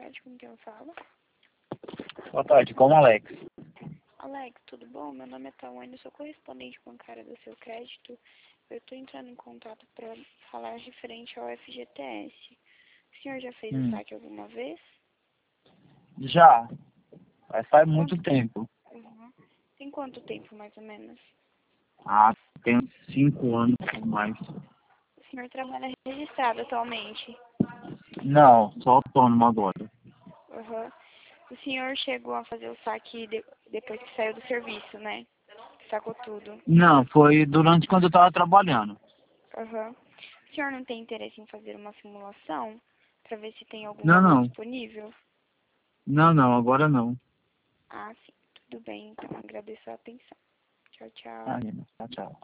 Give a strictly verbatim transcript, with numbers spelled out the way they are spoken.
tarde, com quem eu falo? Boa tarde, como Alex? Alex, tudo bom? Meu nome é Tawane, eu sou correspondente bancária do seu crédito. Eu estou entrando em contato para falar referente ao F G T S. O senhor já fez Hum. o saque alguma vez? Já, mas faz muito Quanto? tempo. Uhum. Tem quanto tempo, mais ou menos? Ah, tem uns cinco anos ou mais. O senhor trabalha registrado atualmente? Não, sou autônomo agora. Uhum. O senhor chegou a fazer o saque de- depois que saiu do serviço, né? Sacou tudo. Não, foi durante quando eu tava trabalhando. Uhum. O senhor não tem interesse em fazer uma simulação para ver se tem algum Não, valor não. disponível? Não, não, agora não. Ah, sim. Tudo bem, então. Agradeço a atenção. Tchau, tchau. Ah, tchau, tchau.